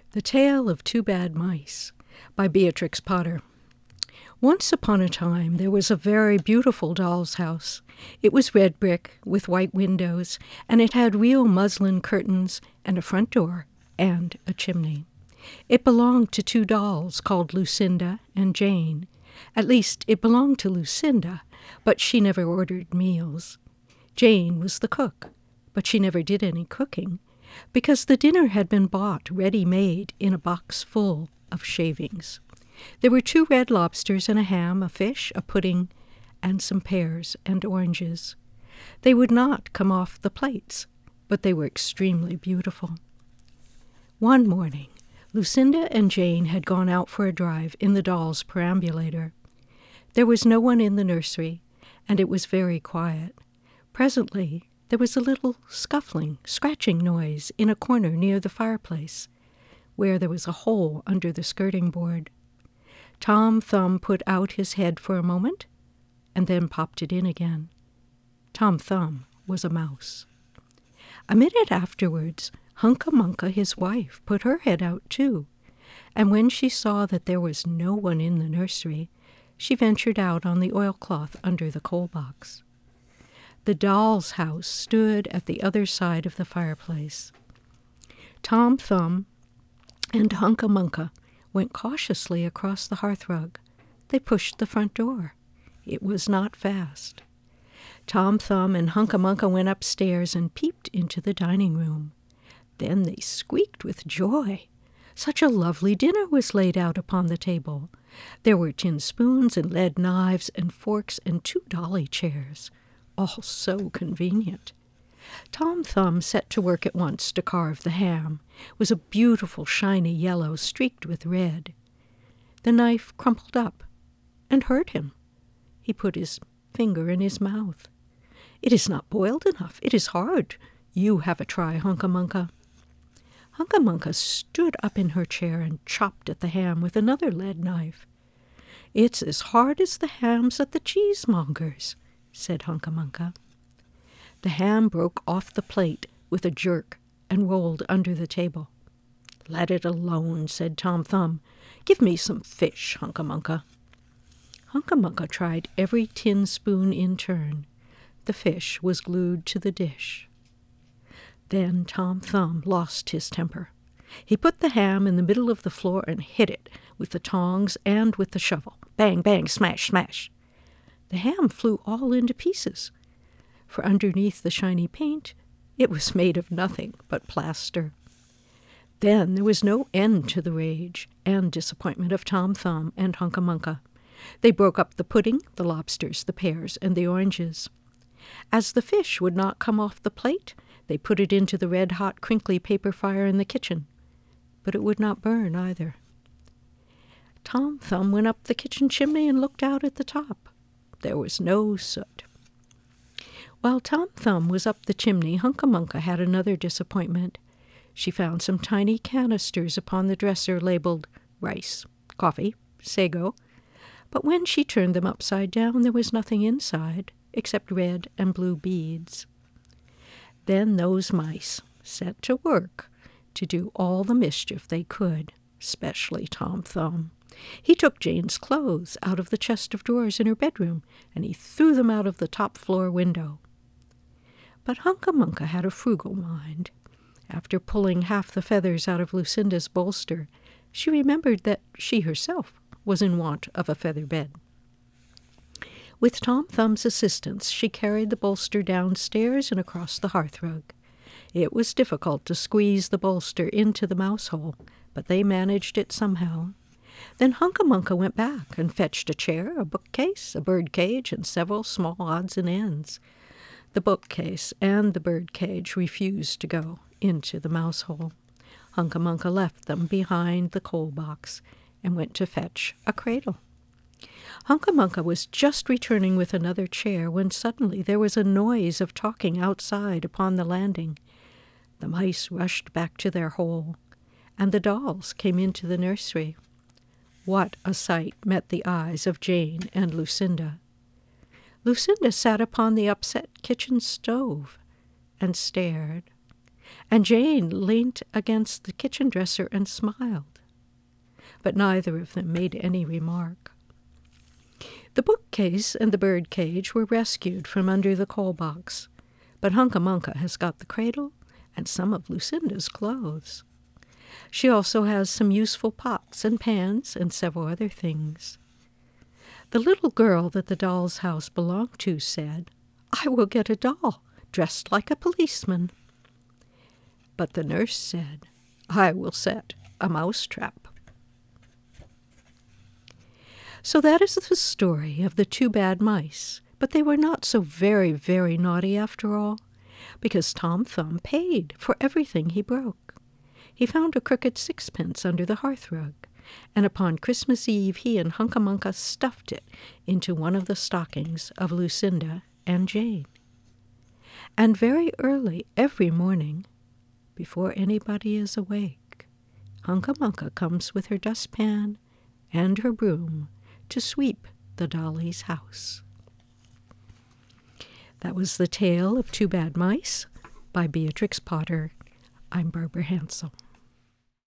The Tale of Two Bad Mice by Beatrix Potter. Once upon a time there was a very beautiful doll's house. It was red brick with white windows, and it had real muslin curtains and a front door and a chimney. It belonged to two dolls called Lucinda and Jane. At least it belonged to Lucinda, but she never ordered meals. Jane was the cook, but she never did any cooking, because the dinner had been bought ready-made in a box full of shavings. There were 2 red lobsters and a ham, a fish, a pudding, and some pears and oranges. They would not come off the plates, but they were extremely beautiful. One morning, Lucinda and Jane had gone out for a drive in the doll's perambulator. There was no one in the nursery, and it was very quiet. Presently, there was a little scuffling, scratching noise in a corner near the fireplace, where there was a hole under the skirting board. Tom Thumb put out his head for a moment, and then popped it in again. Tom Thumb was a mouse. A minute afterwards, Hunca Munca, his wife, put her head out too, and when she saw that there was no one in the nursery, she ventured out on the oilcloth under the coal box. The doll's house stood at the other side of the fireplace. Tom Thumb and Hunca Munca went cautiously across the hearthrug. They pushed the front door. It was not fast. Tom Thumb and Hunca Munca went upstairs and peeped into the dining room. Then they squeaked with joy. Such a lovely dinner was laid out upon the table. There were tin spoons and lead knives and forks and 2 dolly chairs. All so convenient. Tom Thumb set to work at once to carve the ham. It was a beautiful shiny yellow streaked with red. The knife crumpled up and hurt him. He put his finger in his mouth. "It is not boiled enough. It is hard. You have a try, Hunca Munca." Hunca Munca stood up in her chair and chopped at the ham with another lead knife. "It's as hard as the hams at the cheesemonger's," said Hunca Munca. The ham broke off the plate with a jerk and rolled under the table. "Let it alone," said Tom Thumb. "Give me some fish, Hunca Munca." Hunca Munca tried every tin spoon in turn. The fish was glued to the dish. Then Tom Thumb lost his temper. He put the ham in the middle of the floor and hit it with the tongs and with the shovel. Bang, bang, smash, smash. The ham flew all into pieces, for underneath the shiny paint it was made of nothing but plaster. Then there was no end to the rage and disappointment of Tom Thumb and Hunca Munca. They broke up the pudding, the lobsters, the pears, and the oranges. As the fish would not come off the plate, they put it into the red-hot, crinkly paper fire in the kitchen, but it would not burn either. Tom Thumb went up the kitchen chimney and looked out at the top. There was no soot. While Tom Thumb was up the chimney, Hunca Munca had another disappointment. She found some tiny canisters upon the dresser labeled rice, coffee, sago, but when she turned them upside down, there was nothing inside except red and blue beads. Then those mice set to work to do all the mischief they could, especially Tom Thumb. He took Jane's clothes out of the chest of drawers in her bedroom, and he threw them out of the top-floor window. But Hunca Munca had a frugal mind. After pulling half the feathers out of Lucinda's bolster, she remembered that she herself was in want of a feather bed. With Tom Thumb's assistance, she carried the bolster downstairs and across the hearthrug. It was difficult to squeeze the bolster into the mouse hole, but they managed it somehow. Then Hunca Munca went back and fetched a chair, a bookcase, a bird cage, and several small odds and ends. The bookcase and the bird cage refused to go into the mouse hole. Hunca Munca left them behind the coal box and went to fetch a cradle. Hunca Munca was just returning with another chair when suddenly there was a noise of talking outside upon the landing. The mice rushed back to their hole, and the dolls came into the nursery. What a sight met the eyes of Jane and Lucinda. Lucinda sat upon the upset kitchen stove and stared. and Jane leaned against the kitchen dresser and smiled. But neither of them made any remark. The bookcase and the bird cage were rescued from under the coal box, but Hunca Munca has got the cradle and some of Lucinda's clothes. She also has some useful pots and pans and several other things. The little girl that the doll's house belonged to said, "I will get a doll dressed like a policeman." But the nurse said, "I will set a mousetrap." So that is the story of the two bad mice, but they were not so very, very naughty after all, because Tom Thumb paid for everything he broke. He found a crooked sixpence under the hearthrug, and upon Christmas Eve he and Hunca Munca stuffed it into one of the stockings of Lucinda and Jane. And very early every morning, before anybody is awake, Hunca Munca comes with her dustpan and her broom to sweep the dolly's house. That was The Tale of Two Bad Mice by Beatrix Potter. I'm Barbara Hansel.